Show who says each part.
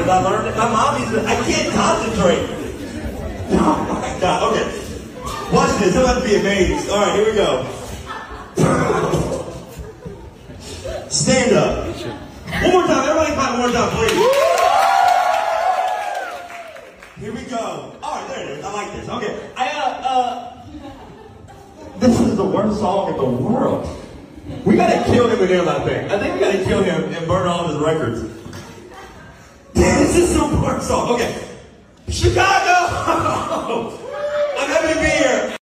Speaker 1: I learned it. My mom used to, I can't concentrate. Oh my God, okay. Watch this, I'm about to be amazed. All right, here we go. Stand up. One more time, everybody clap one more time, please. Here we go. All right, there it is. I like this. Okay, this is the worst song in the world. We gotta kill Eminem, I think. I think we gotta kill him and burn all his records. This is the worst song. Okay, Chicago.